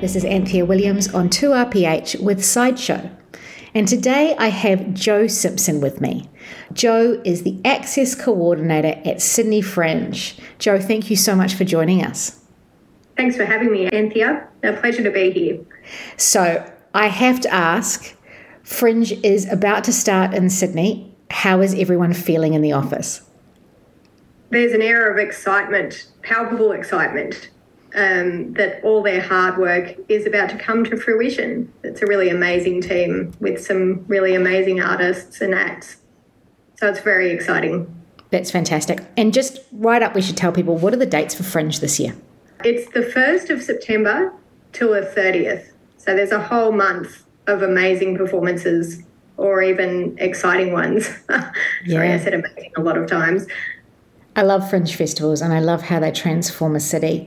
This is Anthea Williams on 2RPH with Sideshow. And today I have Jo Simpson with me. Jo is the Access Coordinator at Sydney Fringe. Jo, thank you so much for joining us. Thanks for having me, Anthea. A pleasure to be here. So I have to ask, Fringe is about to start in Sydney. How is everyone feeling in the office? There's an air of excitement, palpable excitement, that all their hard work is about to come to fruition. It's a really amazing team with some really amazing artists and acts. So it's very exciting. That's fantastic. And just right up, we should tell people, what are the dates for Fringe this year? It's the 1st of September till the 30th. So there's a whole month of amazing performances, or even exciting ones. Sorry, I said amazing a lot of times. I love Fringe festivals and I love how they transform a city.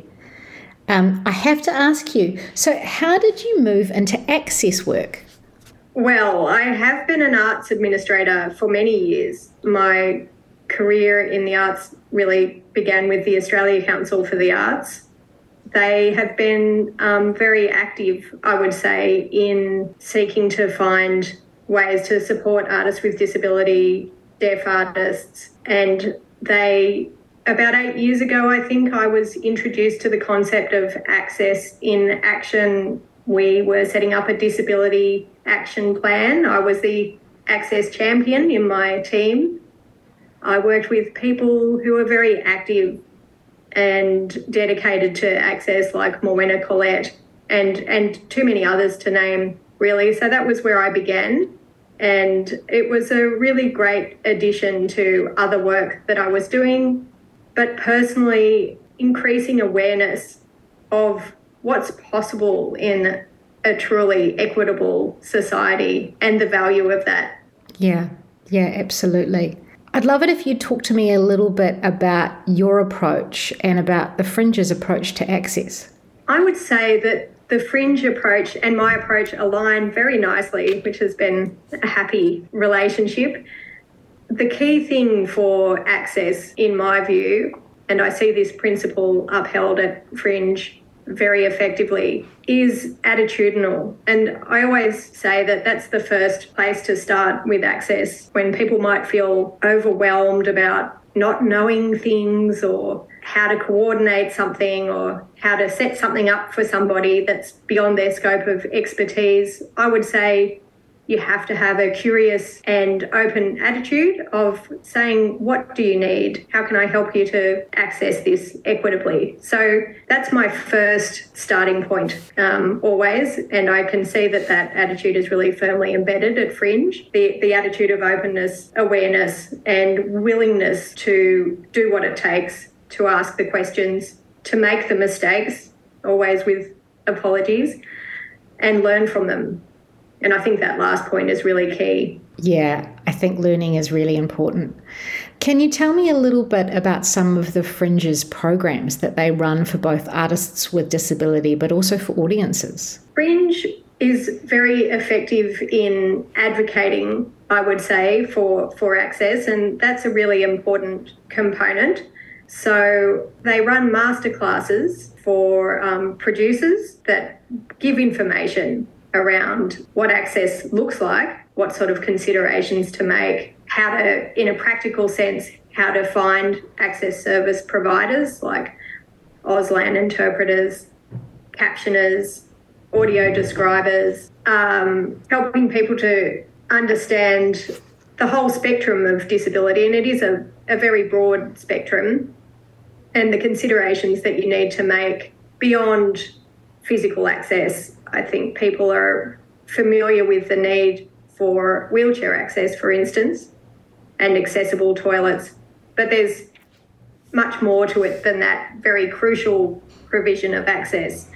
I have to ask you, so how did you move into access work? Well, I have been an arts administrator for many years. My career in the arts really began with the Australia Council for the Arts. They have been very active, I would say, in seeking to find ways to support artists with disability, deaf artists, and they, about 8 years ago, I think, I was introduced to the concept of Access in Action. We were setting up a disability action plan. I was the Access champion in my team. I worked with people who are very active and dedicated to access, like Morwenna Collette and too many others to name, really. So that was where I began. And it was a really great addition to other work that I was doing, but personally increasing awareness of what's possible in a truly equitable society and the value of that. Yeah, absolutely. I'd love it if you talk to me a little bit about your approach and about the Fringe's approach to access. I would say that the Fringe approach and my approach align very nicely, which has been a happy relationship. The key thing for access, in my view, and I see this principle upheld at Fringe very effectively, is attitudinal. And I always say that that's the first place to start with access, when people might feel overwhelmed about not knowing things or how to coordinate something or how to set something up for somebody that's beyond their scope of expertise. I would say you have to have a curious and open attitude of saying, what do you need? How can I help you to access this equitably? So that's my first starting point always. And I can see that attitude is really firmly embedded at Fringe. The attitude of openness, awareness and willingness to do what it takes, to ask the questions, to make the mistakes, always with apologies, and learn from them. And I think that last point is really key. Yeah, I think learning is really important. Can you tell me a little bit about some of the Fringe's programs that they run for both artists with disability but also for audiences? Fringe is very effective in advocating, I would say, for access, and that's a really important component. So they run masterclasses for producers that give information around what access looks like, what sort of considerations to make, how to, in a practical sense, how to find access service providers like Auslan interpreters, captioners, audio describers, helping people to understand the whole spectrum of disability, and it is a very broad spectrum, and the considerations that you need to make beyond physical access. I think people are familiar with the need for wheelchair access, for instance, and accessible toilets, but there's much more to it than that very crucial provision of access.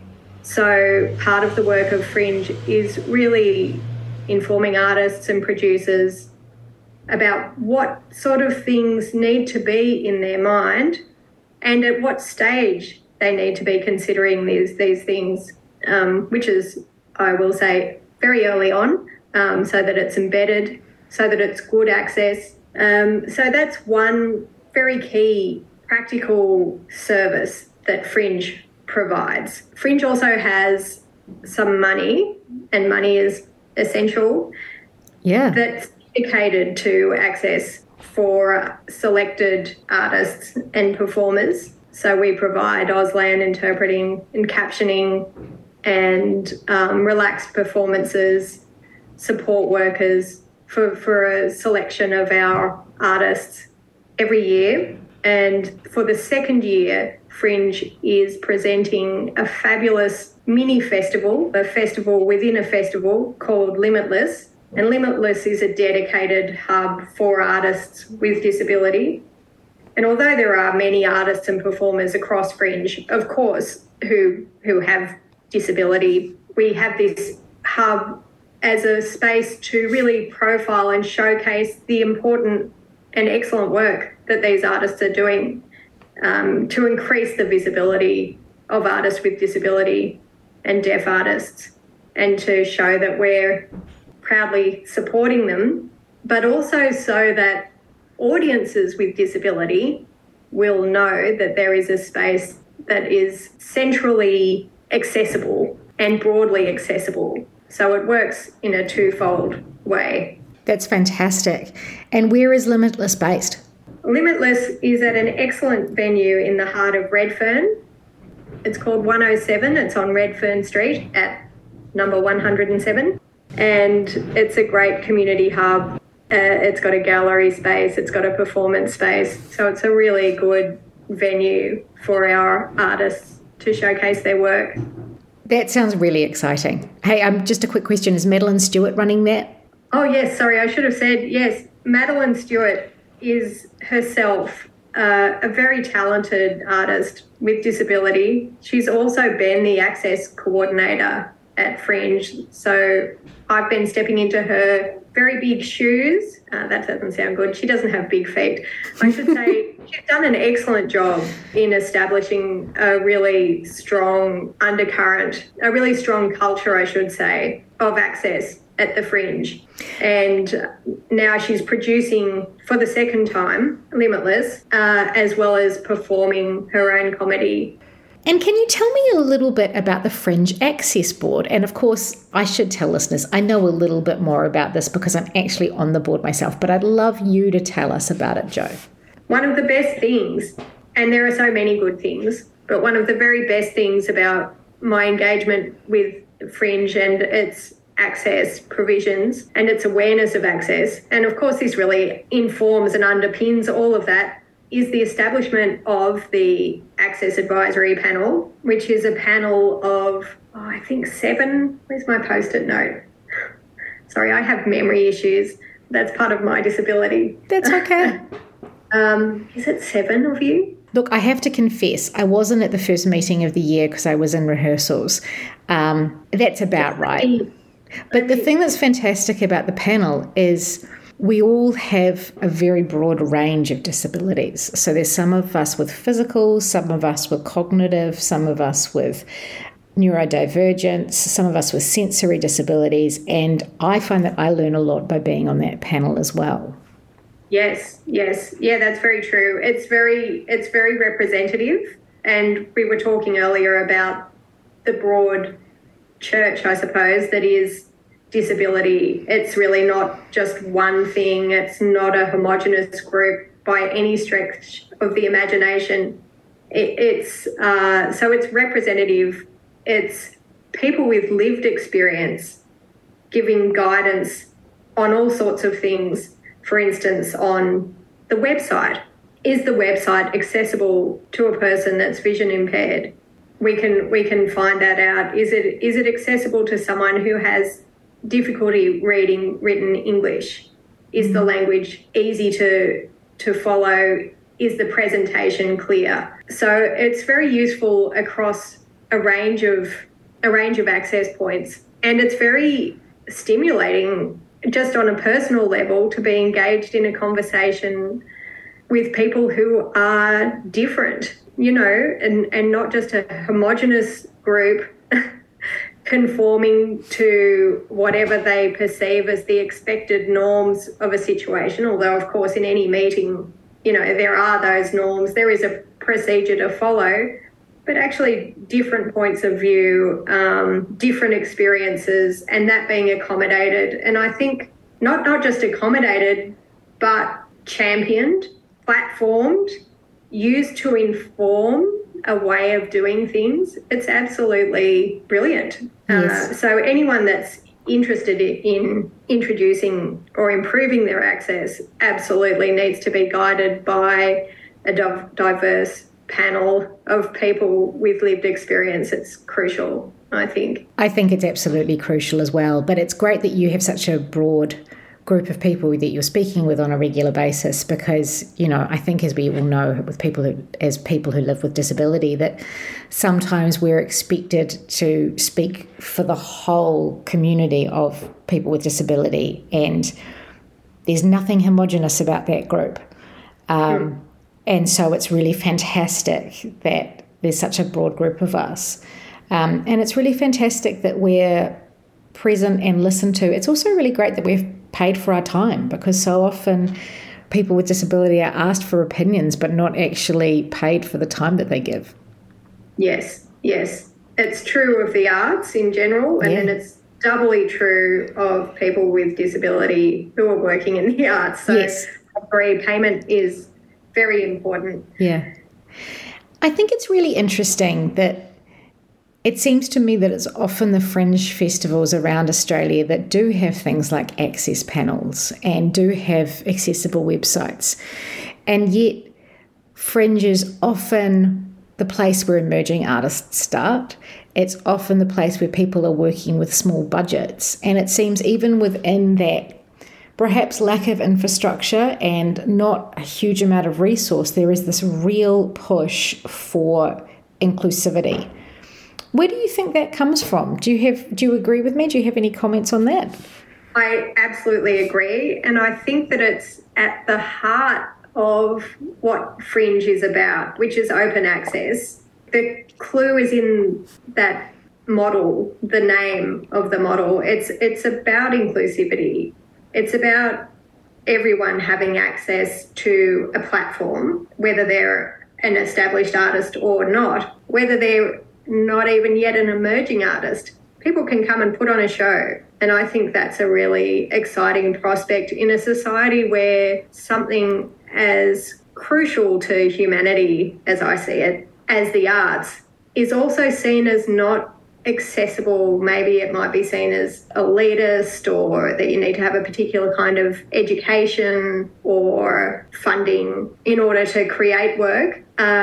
So part of the work of Fringe is really informing artists and producers about what sort of things need to be in their mind and at what stage they need to be considering these things, which is, I will say, very early on, so that it's embedded, so that it's good access. So that's one very key practical service that Fringe provides. Fringe also has some money, and money is essential. Yeah. That's dedicated to access for selected artists and performers. So we provide Auslan interpreting and captioning and relaxed performances, support workers for a selection of our artists every year. And for the second year, Fringe is presenting a fabulous mini festival, a festival within a festival called Limitless. And Limitless is a dedicated hub for artists with disability. And although there are many artists and performers across Fringe, of course, who have disability, we have this hub as a space to really profile and showcase the important and excellent work that these artists are doing to increase the visibility of artists with disability and deaf artists, and to show that we're proudly supporting them, but also so that audiences with disability will know that there is a space that is centrally accessible and broadly accessible. So it works in a twofold way. That's fantastic. And where is Limitless based? Limitless is at an excellent venue in the heart of Redfern. It's called 107. It's on Redfern Street at number 107. And it's a great community hub. It's got a gallery space. It's got a performance space. So it's a really good venue for our artists to showcase their work. That sounds really exciting. Hey, just a quick question. Is Madeline Stewart running that? Oh, yes. Sorry, I should have said yes. Madeline Stewart is herself a very talented artist with disability. She's also been the Access coordinator at Fringe. So I've been stepping into her very big shoes. That doesn't sound good. She doesn't have big feet. I should say she's done an excellent job in establishing a really strong undercurrent, a really strong culture, I should say, of access at the Fringe. And now she's producing for the second time Limitless, as well as performing her own comedy. And can you tell me a little bit about the Fringe Access Board? And of course, I should tell listeners, I know a little bit more about this because I'm actually on the board myself, but I'd love you to tell us about it, Jo. One of the best things, and there are so many good things, but one of the very best things about my engagement with Fringe and its access provisions and its awareness of access, and of course this really informs and underpins all of that, is the establishment of the Access Advisory Panel, which is a panel of, I think 7. Where's my post-it note? Sorry, I have memory issues. That's part of my disability. That's okay. Is it 7 of you? Look, I have to confess, I wasn't at the first meeting of the year because I was in rehearsals. That's about right. But the thing that's fantastic about the panel is we all have a very broad range of disabilities. So there's some of us with physical, some of us with cognitive, some of us with neurodivergence, some of us with sensory disabilities. And I find that I learn a lot by being on that panel as well. Yes. Yeah, that's very true. It's very representative. And we were talking earlier about the broad church, I suppose, that is disability. It's really not just one thing. It's not a homogenous group by any stretch of the imagination. So it's representative. It's people with lived experience giving guidance on all sorts of things. For instance, on the website. Is the website accessible to a person that's vision impaired? We can find that out. Is it accessible to someone who has difficulty reading written English? Is the language easy to follow? Is the presentation clear? So it's very useful across a range of access points, and it's very stimulating just on a personal level to be engaged in a conversation with people who are different, and not just a homogenous group conforming to whatever they perceive as the expected norms of a situation. Although, of course, in any meeting, there are those norms. There is a procedure to follow. but actually different points of view, different experiences, and that being accommodated. And I think not just accommodated, but championed, platformed, used to inform a way of doing things. It's absolutely brilliant. Yes. So anyone that's interested in introducing or improving their access absolutely needs to be guided by a diverse panel of people with lived experience. It's crucial, I think. I think it's absolutely crucial as well, but it's great that you have such a broad group of people that you're speaking with on a regular basis, because, you know, I think, as we all know, with people who live with disability, that sometimes we're expected to speak for the whole community of people with disability, and there's nothing homogenous about that group. And so it's really fantastic that there's such a broad group of us. And it's really fantastic that we're present and listened to. It's also really great that we've paid for our time, because so often people with disability are asked for opinions but not actually paid for the time that they give. Yes. It's true of the arts in general, and then it's doubly true of people with disability who are working in the arts. So yes. I agree, payment is very important. Yeah. I think it's really interesting that it seems to me that it's often the fringe festivals around Australia that do have things like access panels and do have accessible websites. And yet fringe is often the place where emerging artists start. It's often the place where people are working with small budgets. And it seems even within that perhaps lack of infrastructure and not a huge amount of resource, there is this real push for inclusivity. Where do you think that comes from? Do you agree with me? Do you have any comments on that? I absolutely agree. And I think that it's at the heart of what Fringe is about, which is open access. The clue is in that model, the name of the model. It's about inclusivity. It's about everyone having access to a platform, whether they're an established artist or not, whether they're not even yet an emerging artist. People can come and put on a show. And I think that's a really exciting prospect in a society where something as crucial to humanity, as I see it, as the arts, is also seen as not accessible. Maybe it might be seen as elitist, or that you need to have a particular kind of education or funding in order to create work.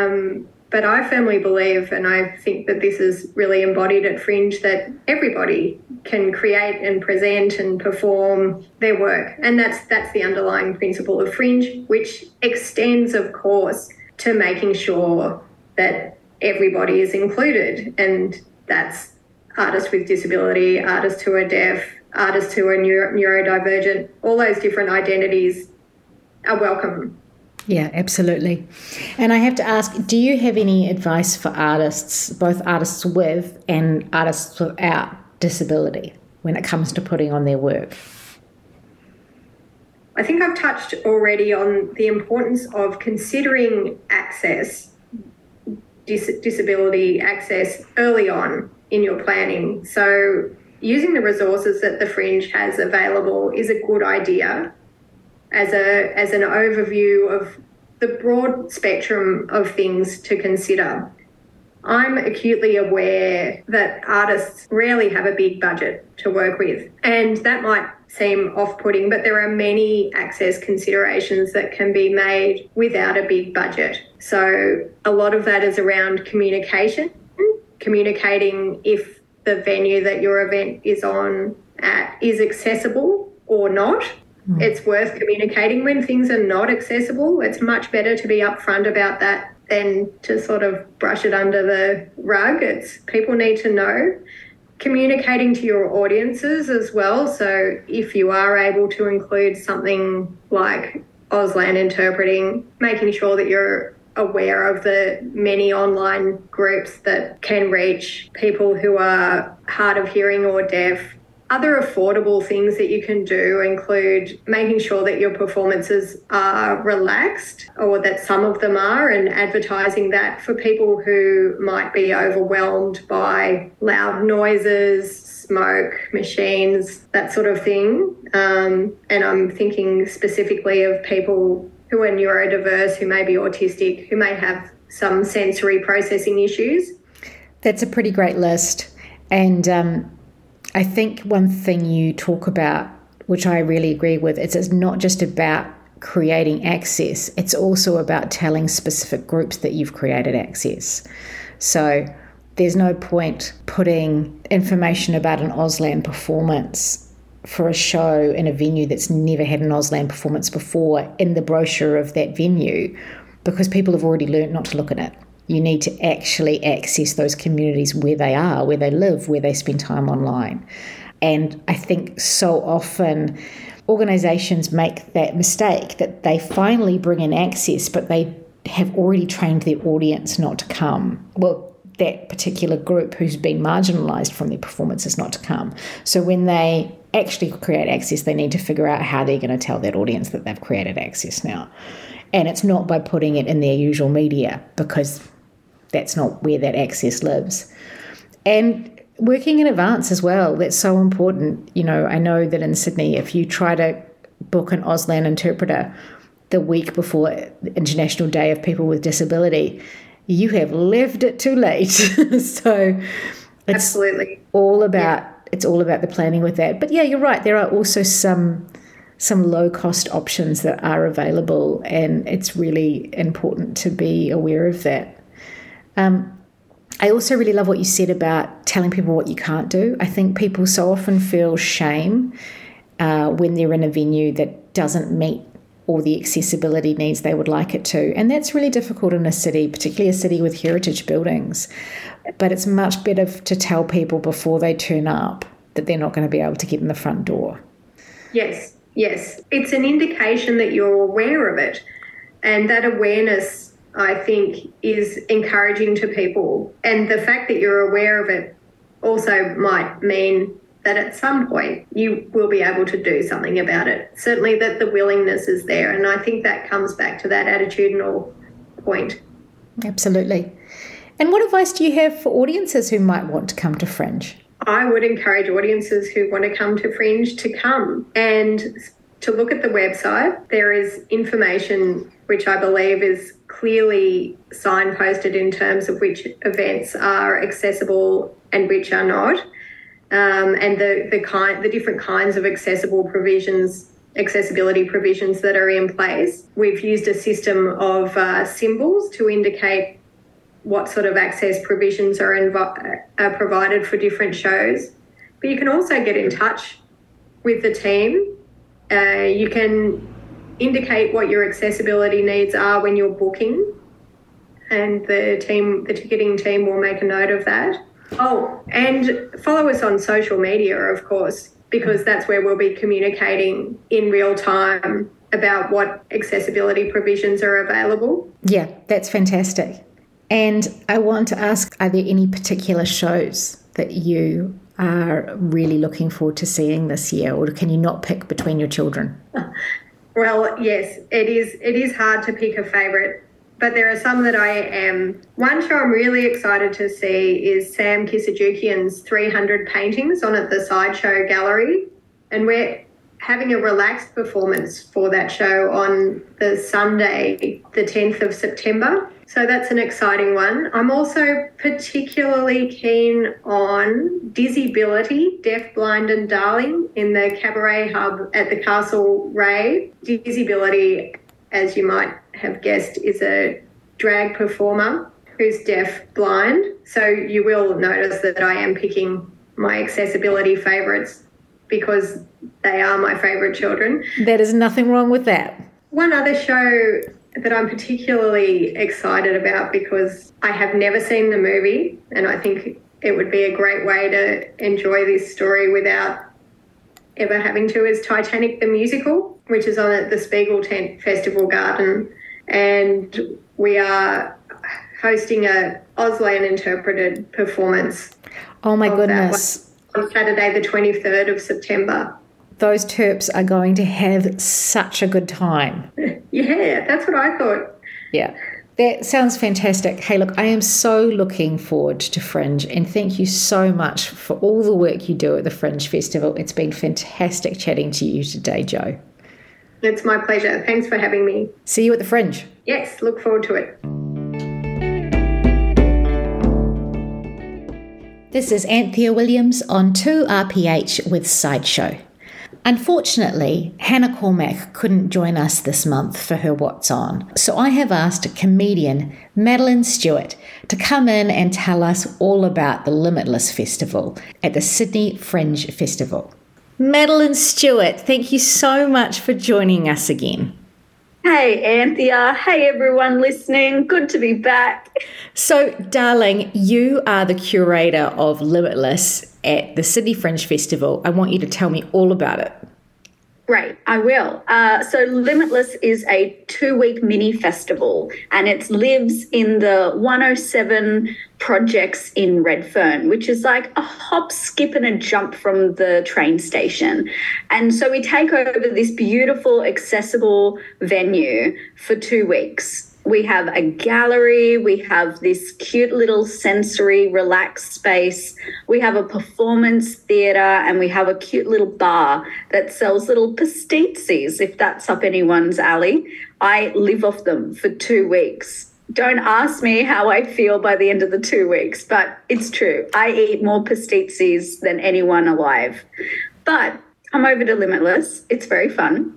But I firmly believe, and I think that this is really embodied at Fringe, that everybody can create and present and perform their work. And that's the underlying principle of Fringe, which extends, of course, to making sure that everybody is included. And that's artists with disability, artists who are deaf, artists who are neurodivergent. All those different identities are welcome. Yeah, absolutely. And I have to ask, do you have any advice for artists, both artists with and artists without disability, when it comes to putting on their work? I think I've touched already on the importance of considering access, disability access early on in your planning. So using the resources that the Fringe has available is a good idea as an overview of the broad spectrum of things to consider. I'm acutely aware that artists rarely have a big budget to work with, and that might seem off-putting, but there are many access considerations that can be made without a big budget. So a lot of that is around communicating if the venue that your event is on at is accessible or not. It's worth communicating when things are not accessible. It's much better to be upfront about that than to sort of brush it under the rug. People need to know. Communicating to your audiences as well. So if you are able to include something like Auslan interpreting, making sure that you're aware of the many online groups that can reach people who are hard of hearing or deaf, Other affordable things that you can do include making sure that your performances are relaxed, or that some of them are, and advertising that for people who might be overwhelmed by loud noises, smoke, machines, that sort of thing. And I'm thinking specifically of people who are neurodiverse, who may be autistic, who may have some sensory processing issues. That's a pretty great list. And I think one thing you talk about, which I really agree with, is it's not just about creating access, it's also about telling specific groups that you've created access. So there's no point putting information about an Auslan performance for a show in a venue that's never had an Auslan performance before in the brochure of that venue, because people have already learnt not to look at it. You need to actually access those communities where they are, where they live, where they spend time online. And I think so often organisations make that mistake, that they finally bring in access, but they have already trained their audience not to come. Well, that particular group who's been marginalised from their performances not to come. So when they actually create access, they need to figure out how they're going to tell that audience that they've created access now. And it's not by putting it in their usual media, because that's not where that access lives. And working in advance as well, that's so important. You know, I know that in Sydney, if you try to book an Auslan interpreter the week before the International Day of People with Disability, you have left it too late. So it's absolutely all about the planning with that. But yeah, you're right. There are also some low-cost options that are available, and it's really important to be aware of that. I also really love what you said about telling people what you can't do. I think people so often feel shame when they're in a venue that doesn't meet all the accessibility needs they would like it to. And that's really difficult in a city, particularly a city with heritage buildings. But it's much better to tell people before they turn up that they're not going to be able to get in the front door. Yes. It's an indication that you're aware of it. And that awareness, I think, is encouraging to people. And the fact that you're aware of it also might mean that at some point you will be able to do something about it. Certainly that the willingness is there. And I think that comes back to that attitudinal point. Absolutely. And what advice do you have for audiences who might want to come to Fringe? I would encourage audiences who want to come to Fringe to come and to look at the website. There is information which I believe is clearly signposted in terms of which events are accessible and which are not. And the different kinds of accessibility provisions that are in place. We've used a system of symbols to indicate what sort of access provisions are provided for different shows. But you can also get in touch with the team. You can indicate what your accessibility needs are when you're booking, and the ticketing team will make a note of that. Oh, and follow us on social media, of course, because that's where we'll be communicating in real time about what accessibility provisions are available. Yeah, that's fantastic. And I want to ask, are there any particular shows that you are really looking forward to seeing this year, or can you not pick between your children? Well, yes, it is hard to pick a favourite, but there are some that I am. One show I'm really excited to see is Sam Kisajukian's 300 Paintings on at the Sideshow Gallery, and we're having a relaxed performance for that show on the Sunday, the 10th of September. So that's an exciting one. I'm also particularly keen on Dizzybility, Deaf, Blind and Darling in the Cabaret Hub at the Castle Ray. Dizzybility, as you might have guessed, is a drag performer who's deaf, blind. So you will notice that I am picking my accessibility favourites because they are my favourite children. There is nothing wrong with that. One other show that I'm particularly excited about, because I have never seen the movie and I think it would be a great way to enjoy this story without ever having to, is Titanic the Musical, which is on at the Spiegel Tent Festival Garden. And we are hosting a Auslan interpreted performance. Oh my goodness. on Saturday, the 23rd of September. Those Terps are going to have such a good time. Yeah, that's what I thought. Yeah, that sounds fantastic. Hey, look, I am so looking forward to Fringe, and thank you so much for all the work you do at the Fringe Festival. It's been fantastic chatting to you today, Jo. It's my pleasure. Thanks for having me. See you at the Fringe. Yes, look forward to it. This is Anthea Williams on 2RPH with Sideshow. Unfortunately, Hannah Cormack couldn't join us this month for her What's On, so I have asked comedian Madeline Stewart to come in and tell us all about the Limitless Festival at the Sydney Fringe Festival. Madeline Stewart, thank you so much for joining us again. Hey, Anthea. Hey, everyone listening. Good to be back. So, darling, you are the curator of Limitless at the Sydney Fringe Festival. I want you to tell me all about it. Great, I will. So Limitless is a 2-week mini festival, and it lives in the 107 projects in Redfern, which is like a hop, skip and a jump from the train station. And so we take over this beautiful, accessible venue for 2 weeks. We have a gallery, we have this cute little sensory relaxed space, we have a performance theatre, and we have a cute little bar that sells little pastisses, if that's up anyone's alley. I live off them for 2 weeks. Don't ask me how I feel by the end of the 2 weeks, but it's true. I eat more pastisses than anyone alive. But come over to Limitless. It's very fun.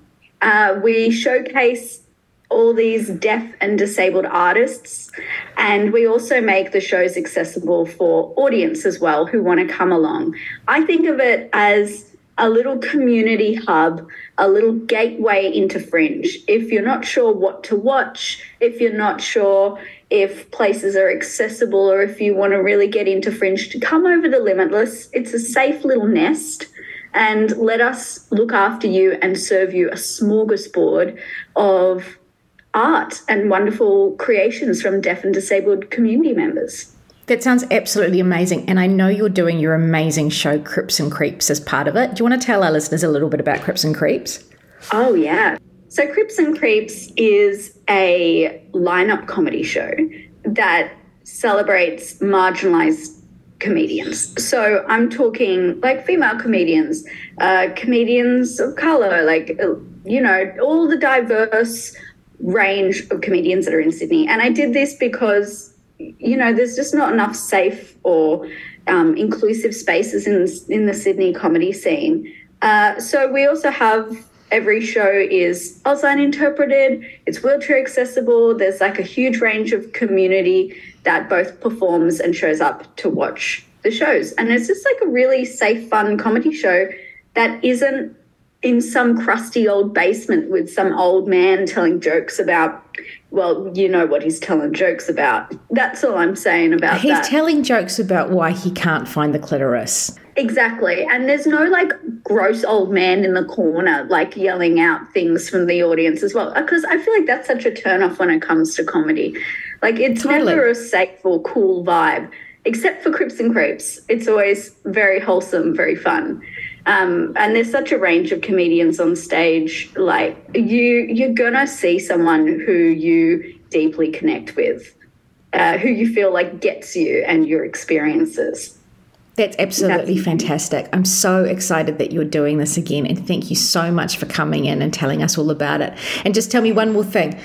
We showcase all these deaf and disabled artists, and we also make the shows accessible for audience as well who want to come along. I think of it as a little community hub, a little gateway into Fringe. If you're not sure what to watch, if you're not sure if places are accessible, or if you want to really get into Fringe, to come over to Limitless. It's a safe little nest, and let us look after you and serve you a smorgasbord of art and wonderful creations from deaf and disabled community members. That sounds absolutely amazing. And I know you're doing your amazing show, Crips and Creeps, as part of it. Do you want to tell our listeners a little bit about Crips and Creeps? Oh, yeah. So Crips and Creeps is a lineup comedy show that celebrates marginalised comedians. So I'm talking like female comedians, comedians of colour, like, you know, all the diverse range of comedians that are in Sydney. And I did this because, you know, there's just not enough safe or inclusive spaces in the Sydney comedy scene. So we also have, every show is Auslan interpreted, it's wheelchair accessible. There's like a huge range of community that both performs and shows up to watch the shows. And it's just like a really safe, fun comedy show that isn't in some crusty old basement with some old man telling jokes about, well, you know what he's telling jokes about. That's all I'm saying about that. He's telling jokes about why he can't find the clitoris. Exactly. And there's no like gross old man in the corner like yelling out things from the audience as well, because I feel like that's such a turn off when it comes to comedy. Like it's never a safe or cool vibe, except for Crips and Creeps. It's always very wholesome, very fun. And there's such a range of comedians on stage. Like you're gonna see someone who you deeply connect with, who you feel like gets you and your experiences. That's absolutely fantastic. I'm so excited that you're doing this again, and thank you so much for coming in and telling us all about it. And just tell me one more thing.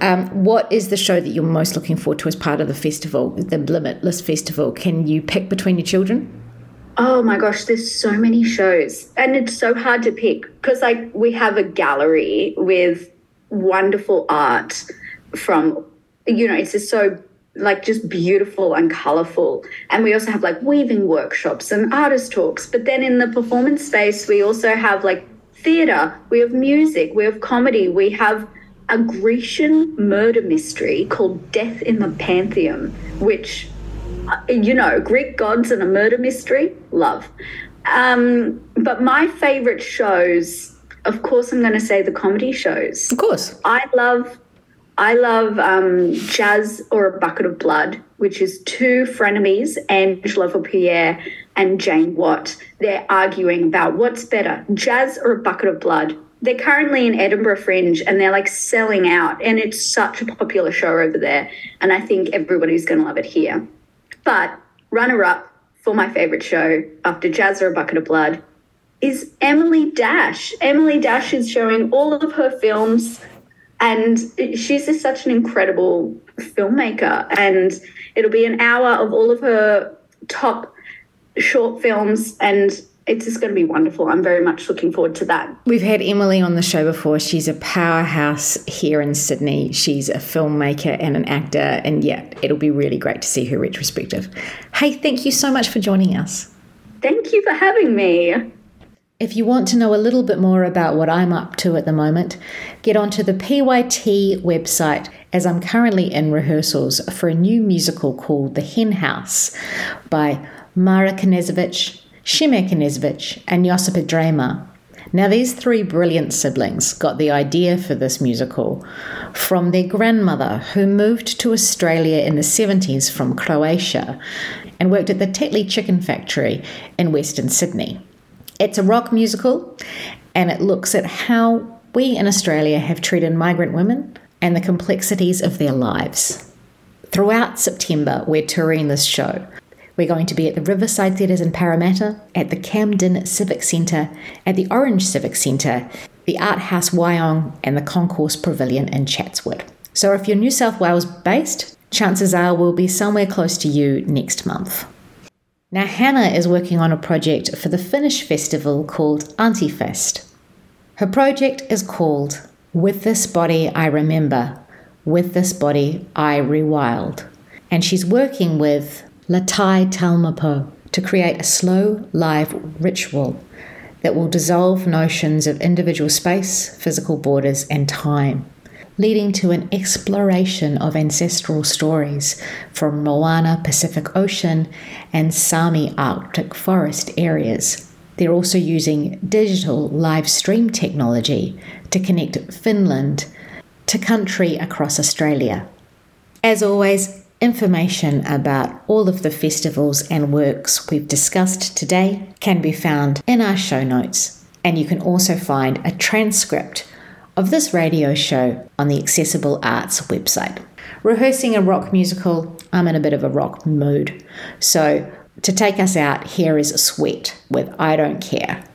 What is the show that you're most looking forward to as part of the festival, the Limitless Festival? Can you pick between your children? Oh my gosh, there's so many shows, and it's so hard to pick because like we have a gallery with wonderful art from, you know, it's just so like just beautiful and colourful. And we also have like weaving workshops and artist talks. But then in the performance space, we also have like theatre, we have music, we have comedy, we have a Grecian murder mystery called Death in the Pantheon, which, you know, Greek gods and a murder mystery, love. But my favourite shows, of course, I'm going to say the comedy shows. Of course. I love Jazz or a Bucket of Blood, which is two frenemies, Ange Loverpierre and Jane Watt. They're arguing about what's better, jazz or a bucket of blood. They're currently in Edinburgh Fringe and they're like selling out, and it's such a popular show over there, and I think everybody's going to love it here. But runner-up for my favourite show after Jazz or a Bucket of Blood is Emily Dash. Emily Dash is showing all of her films, and she's just such an incredible filmmaker, and it'll be an hour of all of her top short films, and it's just going to be wonderful. I'm very much looking forward to that. We've had Emily on the show before. She's a powerhouse here in Sydney. She's a filmmaker and an actor, and yeah, it'll be really great to see her retrospective. Hey, thank you so much for joining us. Thank you for having me. If you want to know a little bit more about what I'm up to at the moment, get onto the PYT website, as I'm currently in rehearsals for a new musical called The Hen House by Mara Knežević, Šime Knežević, and Josipa Drema. Now, these three brilliant siblings got the idea for this musical from their grandmother, who moved to Australia in the 70s from Croatia and worked at the Tetley Chicken Factory in Western Sydney. It's a rock musical, and it looks at how we in Australia have treated migrant women and the complexities of their lives. Throughout September, we're touring this show. We're going to be at the Riverside Theatres in Parramatta, at the Camden Civic Centre, at the Orange Civic Centre, the Art House Wyong, and the Concourse Pavilion in Chatswood. So if you're New South Wales based, chances are we'll be somewhere close to you next month. Now, Hannah is working on a project for the Finnish festival called Antifest. Her project is called With This Body I Remember, With This Body I Rewild. And she's working with Latai Talmapo to create a slow, live ritual that will dissolve notions of individual space, physical borders, and time, leading to an exploration of ancestral stories from Moana Pacific Ocean and Sami Arctic forest areas. They're also using digital live stream technology to connect Finland to country across Australia. As always, information about all of the festivals and works we've discussed today can be found in our show notes, and you can also find a transcript of this radio show on the Accessible Arts website. Rehearsing a rock musical, I'm in a bit of a rock mood, so to take us out, here is Sweat with I Don't Care.